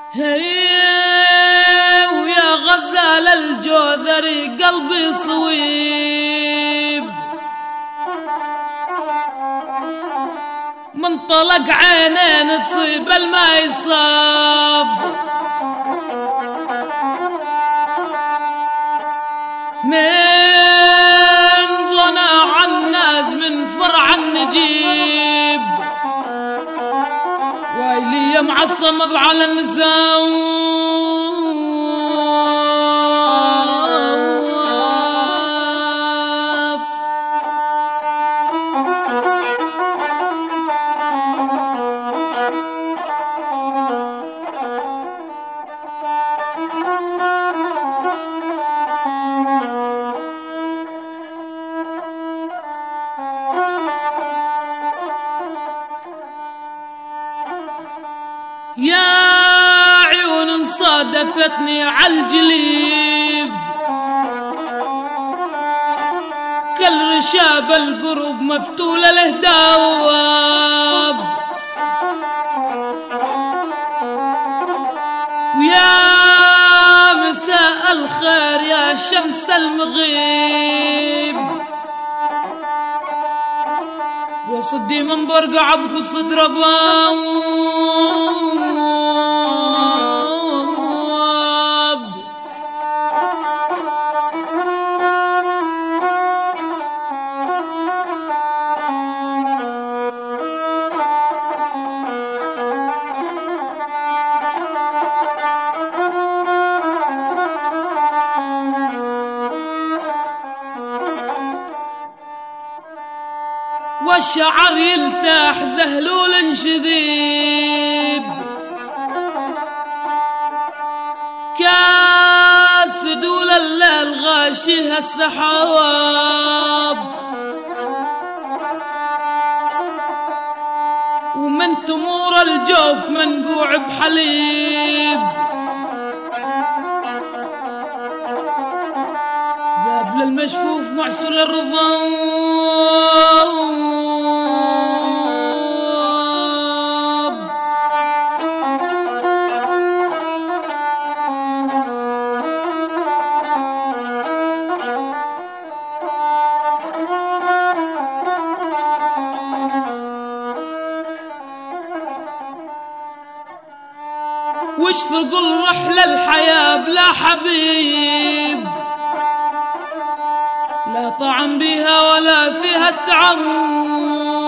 ويا غزال الجوذري قلبي صويب، من طلق عينين تصيب الما يصاب، من ضناع الناس من فرع النجيب، ويلي معصم على النساء. يا عيون صادفتني عالجليب، كالرشاب القرب مفتول الهداواب، ويا مساء الخير يا شمس المغيب، وصدي من برقع بقصة رباب. والشعر يلتاح زهلول شذيب، كاسدول الليل غاشيها السحاب، ومن تمور الجوف منقوع بحليب، قبل المشفوف معسول الرضا. واشفق الرحلة الحياة بلا حبيب، لا طعم بها ولا فيها استعار.